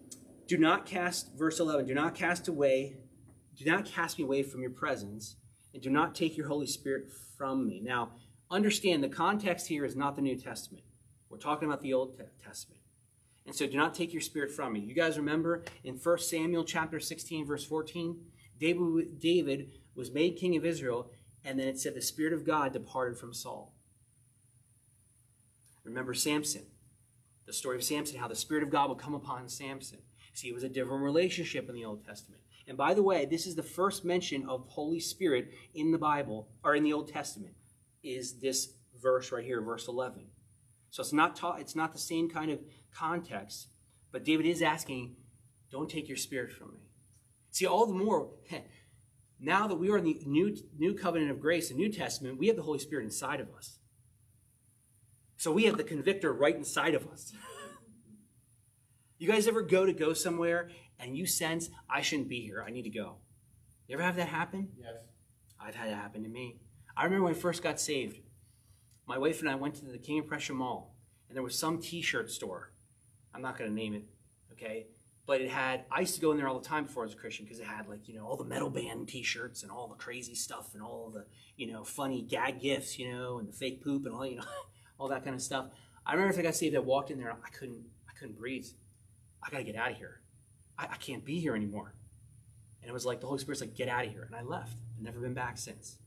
Do not cast, verse eleven, do not cast away, do not cast me away from your presence, and do not take your Holy Spirit from me. Now, understand the context here is not the New Testament. We're talking about the Old Testament. And so do not take your spirit from me. You guys remember in First Samuel chapter sixteen, verse fourteen, David, David was made king of Israel, and then it said the Spirit of God departed from Saul. Remember Samson, the story of Samson, how the Spirit of God would come upon Samson. See, it was a different relationship in the Old Testament. And by the way, this is the first mention of Holy Spirit in the Bible, or in the Old Testament, is this verse right here, verse eleven. So it's not ta- it's not the same kind of context, but David is asking, don't take your spirit from me. See, all the more, now that we are in the new, new covenant of grace, the New Testament, we have the Holy Spirit inside of us. So we have the convictor right inside of us. You guys ever go to go somewhere and you sense, I shouldn't be here, I need to go? You ever have that happen? Yes. I've had it happen to me. I remember when I first got saved. My wife and I went to the King of Prussia Mall, and there was some t-shirt store. I'm not going to name it, okay? But it had, I used to go in there all the time before I was a Christian because it had, like, you know, all the metal band t-shirts and all the crazy stuff and all the, you know, funny gag gifts, you know, and the fake poop and all, you know, all that kind of stuff. I remember if I got saved, I walked in there, I couldn't, I couldn't breathe. I got to get out of here. I, I can't be here anymore. And it was like, the Holy Spirit's like, get out of here. And I left. I've never been back since.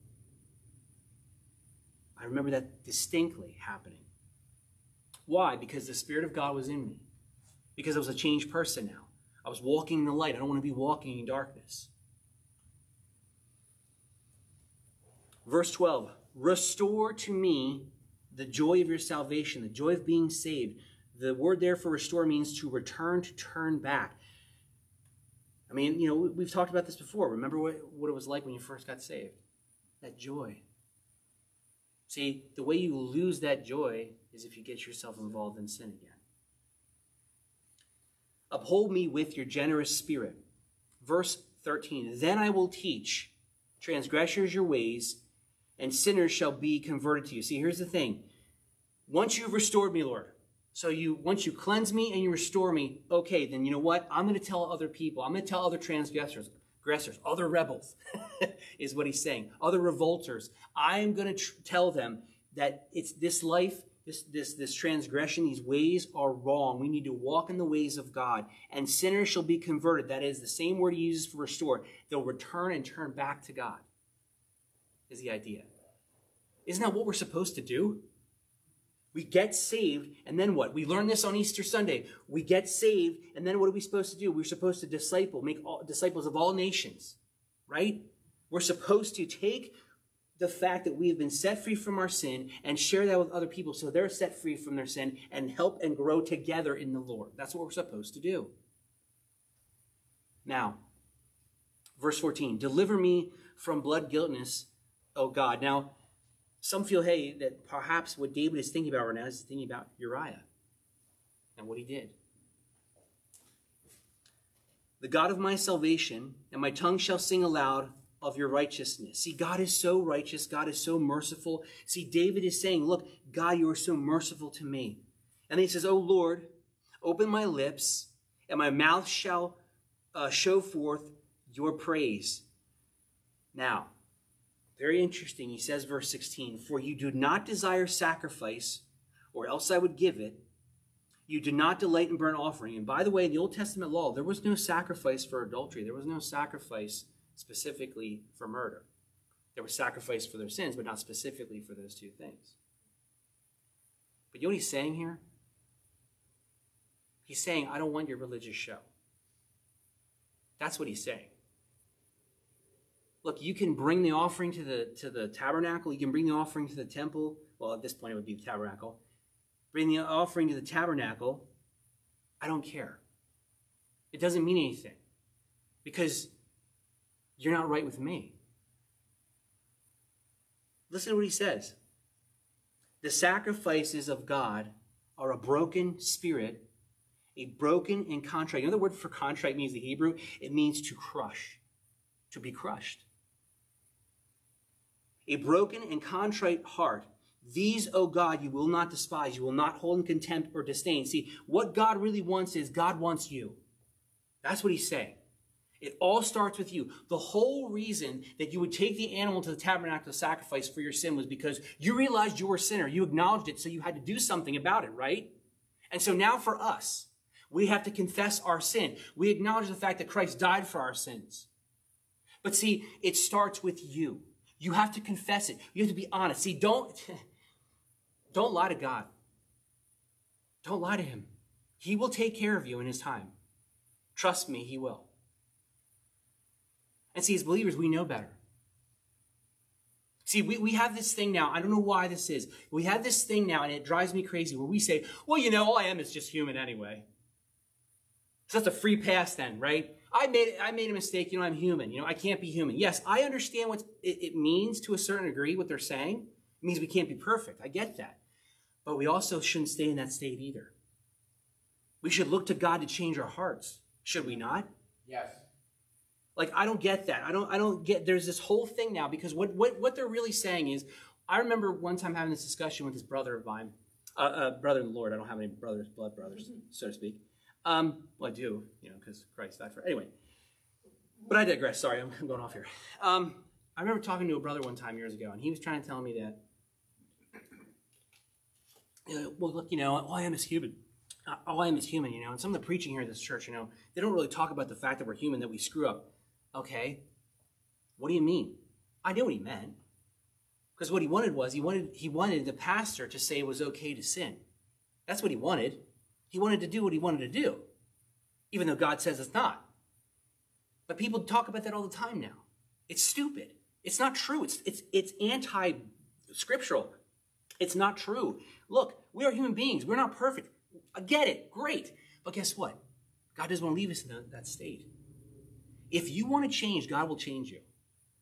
I remember that distinctly happening. Why? Because the Spirit of God was in me. Because I was a changed person now. I was walking in the light. I don't want to be walking in darkness. Verse twelve, restore to me the joy of your salvation, the joy of being saved. The word there for restore means to return, to turn back. I mean, you know, we've talked about this before. Remember what, what it was like when you first got saved? That joy. See, the way you lose that joy is if you get yourself involved in sin again. Uphold me with your generous spirit. Verse thirteen, then I will teach transgressors your ways, and sinners shall be converted to you. See, here's the thing. Once you've restored me, Lord, so you once you cleanse me and you restore me, okay, then you know what? I'm going to tell other people. I'm going to tell other transgressors, aggressors, other rebels, is what he's saying. Other revolters. I am going to tr- tell them that it's this life, this, this, this transgression, these ways are wrong. We need to walk in the ways of God. And sinners shall be converted. That is the same word he uses for restore. They'll return and turn back to God, is the idea. Isn't that what we're supposed to do? We get saved, and then what? We learn this on Easter Sunday. We get saved, and then what are we supposed to do? We're supposed to disciple, make all, disciples of all nations, right? We're supposed to take the fact that we have been set free from our sin and share that with other people so they're set free from their sin and help and grow together in the Lord. That's what we're supposed to do. Now, verse fourteen, deliver me from blood guiltiness, O God. Now, some feel, hey, that perhaps what David is thinking about right now is thinking about Uriah and what he did. The God of my salvation, and my tongue shall sing aloud of your righteousness. See, God is so righteous. God is so merciful. See, David is saying, look, God, you are so merciful to me. And then he says, O Lord, open my lips, and my mouth shall uh, show forth your praise. Now, very interesting. He says, verse sixteen, for you do not desire sacrifice, or else I would give it. You do not delight in burnt offering. And by the way, in the Old Testament law, there was no sacrifice for adultery. There was no sacrifice specifically for murder. There was sacrifice for their sins, but not specifically for those two things. But you know what he's saying here? He's saying, I don't want your religious show. That's what he's saying. Look, you can bring the offering to the to the tabernacle. You can bring the offering to the temple. Well, at this point, it would be the tabernacle. Bring the offering to the tabernacle. I don't care. It doesn't mean anything because you're not right with me. Listen to what he says. The sacrifices of God are a broken spirit, a broken and contrite. Another word for contrite means the Hebrew. It means to crush, to be crushed. A broken and contrite heart. These, O God, you will not despise. You will not hold in contempt or disdain. See, what God really wants is God wants you. That's what he's saying. It all starts with you. The whole reason that you would take the animal to the tabernacle sacrifice for your sin was because you realized you were a sinner. You acknowledged it, so you had to do something about it, right? And so now for us, we have to confess our sin. We acknowledge the fact that Christ died for our sins. But see, it starts with you. You have to confess it. You have to be honest. See, don't, don't lie to God. Don't lie to him. He will take care of you in his time. Trust me, he will. And see, as believers, we know better. See, we, we have this thing now. I don't know why this is. We have this thing now, and it drives me crazy, where we say, well, you know, all I am is just human anyway. So that's a free pass then, right? I made I made a mistake. You know, I'm human. You know, I can't be human. Yes, I understand what it, it means to a certain degree, what they're saying. It means we can't be perfect. I get that. But we also shouldn't stay in that state either. We should look to God to change our hearts. Should we not? Yes. Like, I don't get that. I don't, I don't get, there's this whole thing now, because what, what, what they're really saying is, I remember one time having this discussion with this brother of mine, uh, uh, brother in the Lord. I don't have any brothers, blood brothers, so to speak. Um, well, I do, you know, because Christ died for, anyway. But I digress. Sorry, I'm, I'm going off here. Um, I remember talking to a brother one time years ago, and he was trying to tell me that, uh, well, look, you know, all I am is human. All I am is human, you know. And some of the preaching here at this church, you know, they don't really talk about the fact that we're human, that we screw up. Okay, what do you mean? I knew what he meant. Because what he wanted was, he wanted, he wanted the pastor to say it was okay to sin. That's what he wanted. He wanted to do what he wanted to do, even though God says it's not. But people talk about that all the time now. It's stupid. It's not true. It's, it's, it's anti-scriptural. It's not true. Look, we are human beings. We're not perfect. I get it. Great. But guess what? God doesn't want to leave us in the, that state. If you want to change, God will change you.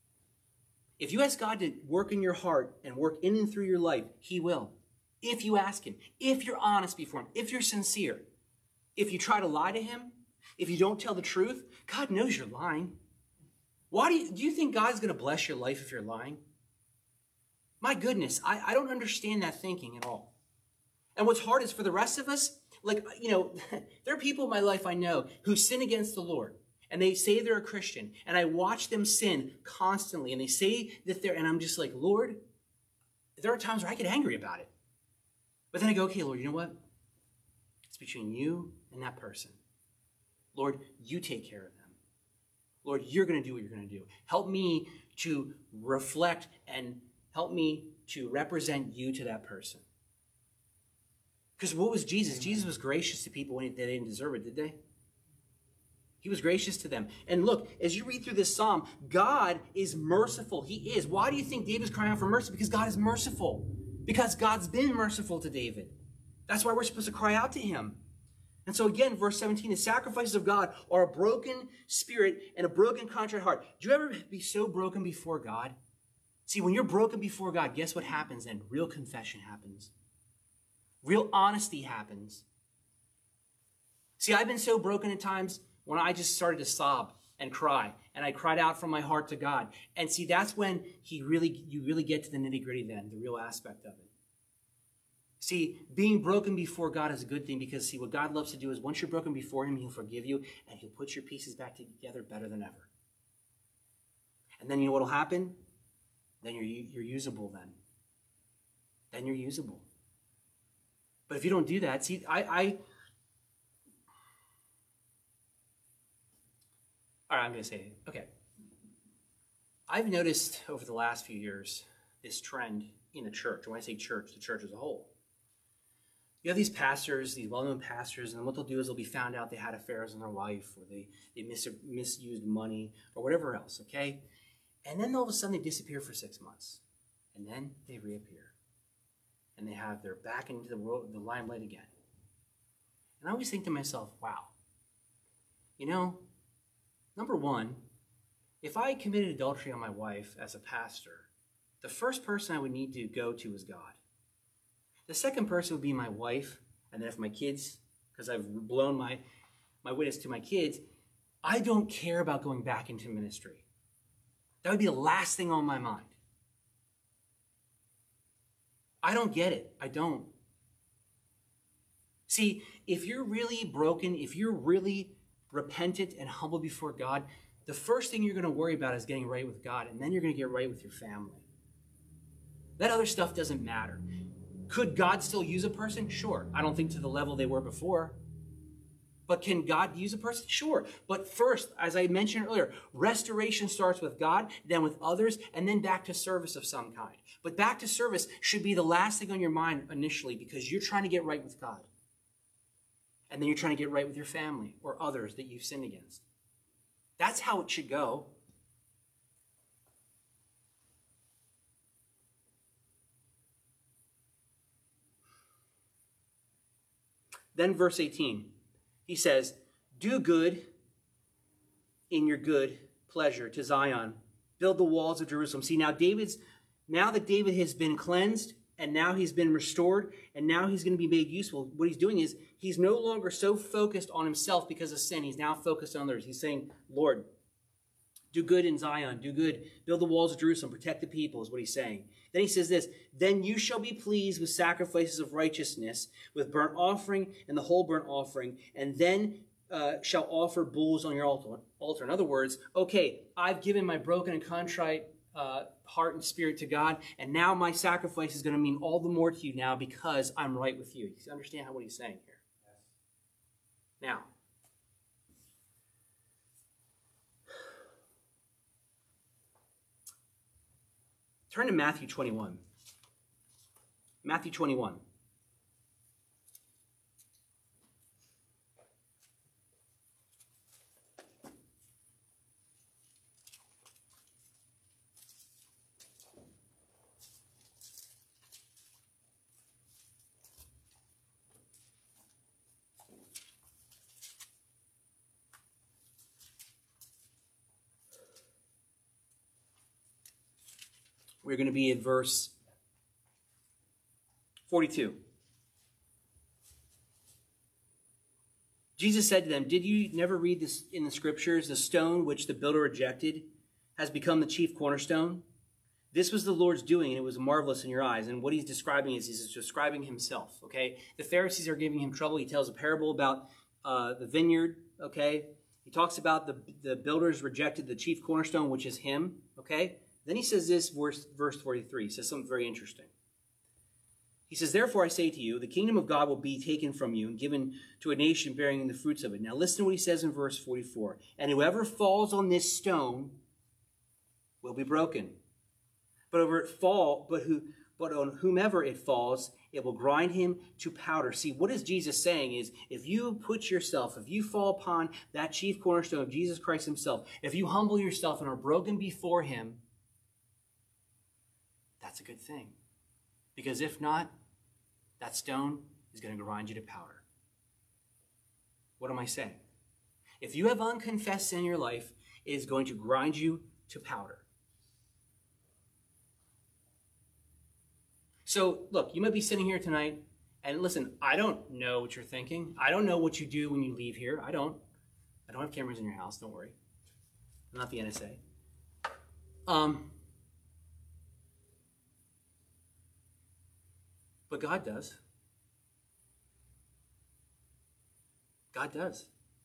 If you ask God to work in your heart and work in and through your life, he will. If you ask him, if you're honest before him, if you're sincere, if you try to lie to him, if you don't tell the truth, God knows you're lying. Why do you, do you think God's going to bless your life if you're lying? My goodness, I, I don't understand that thinking at all. And what's hard is for the rest of us, like, you know, there are people in my life I know who sin against the Lord. And they say they're a Christian, and I watch them sin constantly, and they say that they're, and I'm just like, Lord, there are times where I get angry about it. But then I go, okay, Lord, you know what? It's between you and that person. Lord, you take care of them. Lord, you're going to do what you're going to do. Help me to reflect and help me to represent you to that person. Because what was Jesus? Jesus was gracious to people when they didn't deserve it, did they? He was gracious to them. And look, as you read through this psalm, God is merciful. He is. Why do you think David's crying out for mercy? Because God is merciful. Because God's been merciful to David. That's why we're supposed to cry out to him. And so again, verse seventeen, the sacrifices of God are a broken spirit and a broken contrite heart. Do you ever be so broken before God? See, when you're broken before God, guess what happens then? Real confession happens. Real honesty happens. See, I've been so broken at times when I just started to sob and cry, and I cried out from my heart to God. And see, that's when he really, you really get to the nitty-gritty then, the real aspect of it. See, being broken before God is a good thing, because see, what God loves to do is once you're broken before him, he'll forgive you, and he'll put your pieces back together better than ever. And then you know what will happen? Then you're, you're usable then. Then you're usable. But if you don't do that, see, I... I All right, I'm going to say it. Okay. I've noticed over the last few years this trend in the church. When I say church, the church as a whole. You have these pastors, these well-known pastors, and what they'll do is they'll be found out they had affairs on their wife, or they, they mis- misused money, or whatever else, okay? And then all of a sudden they disappear for six months. And then they reappear. And they have their back into the, world, the limelight again. And I always think to myself, wow, you know, number one, if I committed adultery on my wife as a pastor, the first person I would need to go to is God. The second person would be my wife, and then if my kids, because I've blown my, my witness to my kids, I don't care about going back into ministry. That would be the last thing on my mind. I don't get it. I don't. See, if you're really broken, if you're really repentant and humble before God, the first thing you're going to worry about is getting right with God, and then you're going to get right with your family. That other stuff doesn't matter. Could God still use a person? Sure. I don't think to the level they were before. But can God use a person? Sure. But first, as I mentioned earlier, restoration starts with God, then with others, and then back to service of some kind. But back to service should be the last thing on your mind initially, because you're trying to get right with God. And then you're trying to get right with your family or others that you've sinned against. That's how it should go. Then verse eighteen, he says, do good in your good pleasure to Zion. Build the walls of Jerusalem. See, now David's, now that David has been cleansed, and now he's been restored, and now he's going to be made useful, what he's doing is he's no longer so focused on himself because of sin. He's now focused on others. He's saying, Lord, do good in Zion, do good, build the walls of Jerusalem, protect the people, is what he's saying. Then he says this, then you shall be pleased with sacrifices of righteousness, with burnt offering and the whole burnt offering, and then uh, shall offer bulls on your altar. altar. In other words, okay, I've given my broken and contrite uh, heart and spirit to God, and now my sacrifice is going to mean all the more to you now because I'm right with you. You understand how, what he's saying here? Yes. Now, turn to Matthew twenty-one. Matthew twenty-one. We're going to be at verse forty-two. Jesus said to them, did you never read this in the scriptures? The stone which the builder rejected has become the chief cornerstone. This was the Lord's doing, and it was marvelous in your eyes. And what he's describing is he's describing himself, okay? The Pharisees are giving him trouble. He tells a parable about uh, the vineyard, okay? He talks about the, the builders rejected the chief cornerstone, which is him, okay? Then he says this, verse, verse forty-three. He says something very interesting. He says, therefore I say to you, the kingdom of God will be taken from you and given to a nation bearing the fruits of it. Now listen to what he says in verse forty-four. And whoever falls on this stone will be broken. But over it fall, but who but on whomever it falls, it will grind him to powder. See, what is Jesus saying is, if you put yourself, if you fall upon that chief cornerstone of Jesus Christ himself, if you humble yourself and are broken before him, that's a good thing. Because if not, that stone is going to grind you to powder. What am I saying? If you have unconfessed sin in your life, it is going to grind you to powder. So, look, you might be sitting here tonight, and listen, I don't know what you're thinking. I don't know what you do when you leave here. I don't. I don't have cameras in your house, don't worry. I'm not the N S A. Um... But God does. God does.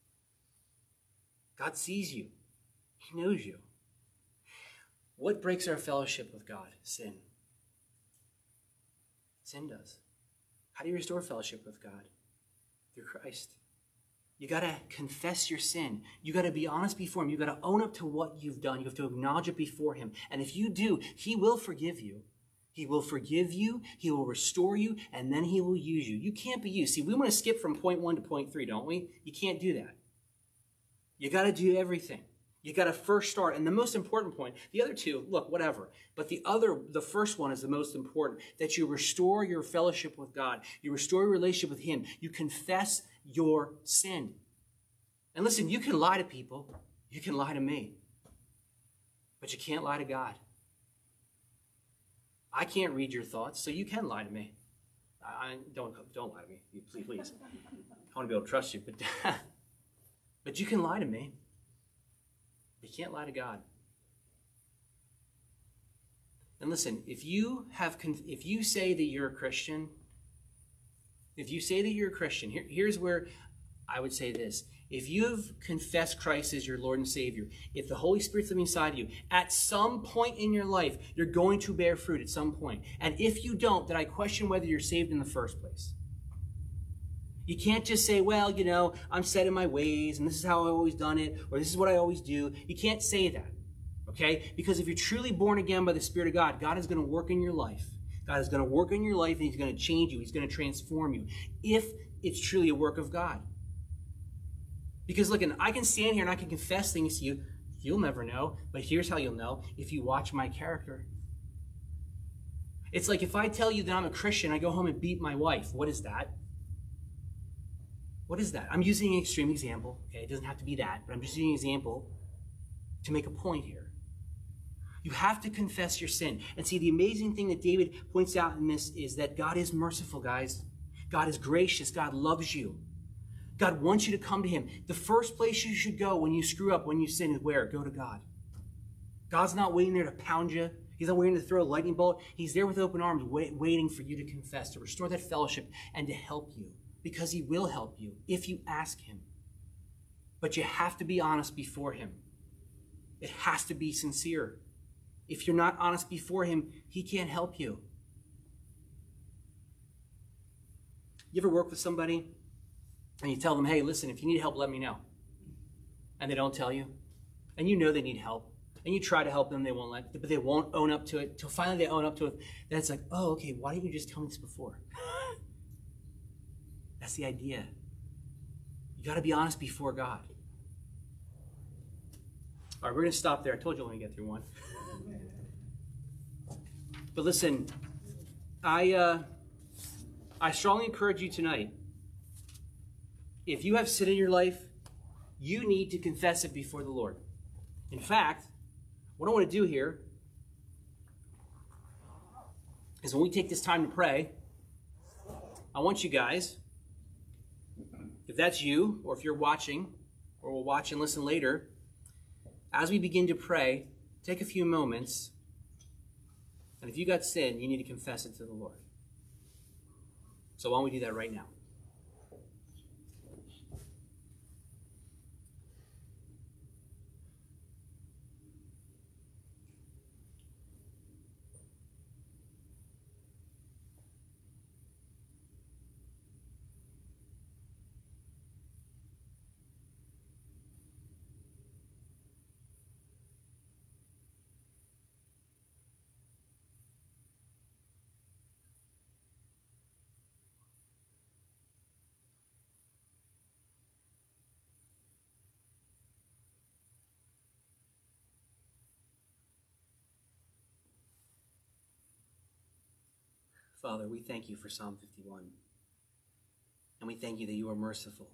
God sees you. He knows you. What breaks our fellowship with God? Sin. Sin does. How do you restore fellowship with God? Through Christ. You got to confess your sin. You got to be honest before him. You got to own up to what you've done. You have to acknowledge it before him. And if you do, he will forgive you. He will forgive you, he will restore you, and then he will use you. You can't be used. See, we want to skip from point one to point three, don't we? You can't do that. You got to do everything. You got to first start. And the most important point, the other two, look, whatever. But the other, the first one is the most important, that you restore your fellowship with God. You restore your relationship with him. You confess your sin. And listen, you can lie to people. You can lie to me. But you can't lie to God. I can't read your thoughts, so you can lie to me. I, I don't don't lie to me, please. please. I want to be able to trust you, but but you can lie to me. You can't lie to God. And listen, if you have if you say that you're a Christian, if you say that you're a Christian, here, here's where I would say this: If you've confessed Christ as your Lord and Savior, if the Holy Spirit's living inside you, at some point in your life, you're going to bear fruit at some point. And if you don't, then I question whether you're saved in the first place. You can't just say, well, you know, I'm set in my ways, and this is how I've always done it, or this is what I always do. You can't say that, okay? Because if you're truly born again by the Spirit of God, God is going to work in your life. God is going to work in your life, and he's going to change you. He's going to transform you, if it's truly a work of God. Because look, and I can stand here and I can confess things to you. You'll never know, but here's how you'll know: if you watch my character. It's like if I tell you that I'm a Christian, I go home and beat my wife. What is that? What is that? I'm using an extreme example. Okay, it doesn't have to be that, but I'm just using an example to make a point here. You have to confess your sin. And see, the amazing thing that David points out in this is that God is merciful, guys. God is gracious. God loves you. God wants you to come to him. The first place you should go when you screw up, when you sin, is where? Go to God. God's not waiting there to pound you. He's not waiting to throw a lightning bolt. He's there with open arms, wait, waiting for you to confess, to restore that fellowship, and to help you. Because he will help you if you ask him. But you have to be honest before him. It has to be sincere. If you're not honest before him, he can't help you. You ever work with somebody and you tell them, hey, listen, if you need help, let me know. And they don't tell you. And you know they need help. And you try to help them, they won't let, but they won't own up to it. Till finally they own up to it. Then it's like, oh, okay, why didn't you just tell me this before? That's the idea. You got to be honest before God. All right, we're going to stop there. I told you I only get through one. But listen, I uh, I strongly encourage you tonight. If you have sin in your life, you need to confess it before the Lord. In fact, what I want to do here is when we take this time to pray, I want you guys, if that's you, or if you're watching, or will watch and listen later, as we begin to pray, take a few moments, and if you got sin, you need to confess it to the Lord. So why don't we do that right now? Father, we thank you for Psalm fifty-one. And we thank you that you are merciful.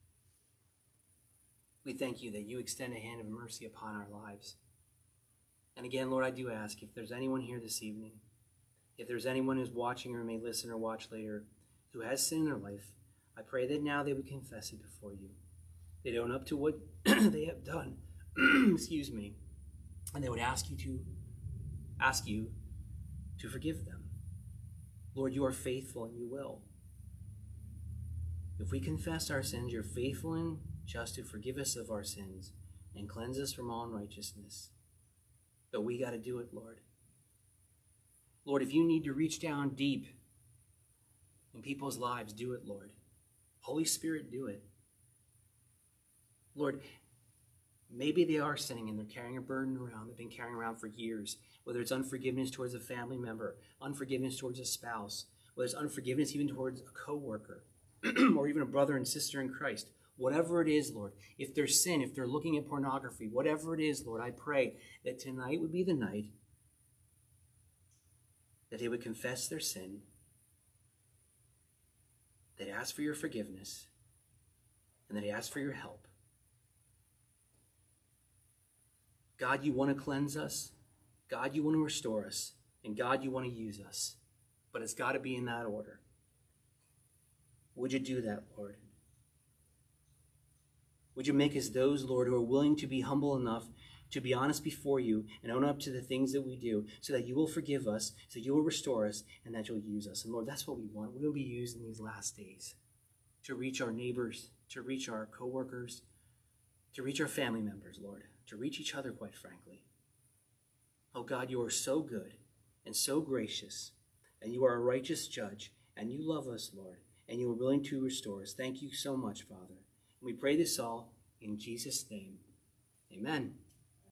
We thank you that you extend a hand of mercy upon our lives. And again, Lord, I do ask, if there's anyone here this evening, if there's anyone who's watching or may listen or watch later, who has sin in their life, I pray that now they would confess it before you. They'd own up to what they have done. Excuse me. And they would ask you to ask you to forgive them. Lord, you are faithful and you will. If we confess our sins, you're faithful and just to forgive us of our sins and cleanse us from all unrighteousness. But we got to do it, Lord. Lord, if you need to reach down deep in people's lives, do it, Lord. Holy Spirit, do it. Lord, maybe they are sinning and they're carrying a burden around they've been carrying around for years, whether it's unforgiveness towards a family member, unforgiveness towards a spouse, whether it's unforgiveness even towards a coworker, or even a brother and sister in Christ. Whatever it is, Lord, if there's sin, if they're looking at pornography, whatever it is, Lord, I pray that tonight would be the night that they would confess their sin, they'd ask for your forgiveness, and they'd ask for your help. God, you want to cleanse us. God, you want to restore us. And God, you want to use us. But it's got to be in that order. Would you do that, Lord? Would you make us those, Lord, who are willing to be humble enough to be honest before you and own up to the things that we do so that you will forgive us, so you will restore us, and that you'll use us. And Lord, that's what we want. We will be used in these last days to reach our neighbors, to reach our coworkers, to reach our family members, Lord, to reach each other, quite frankly. Oh God, you are so good and so gracious, and you are a righteous judge, and you love us, Lord, and you are willing to restore us. Thank you so much, Father. And we pray this all in Jesus' name. Amen.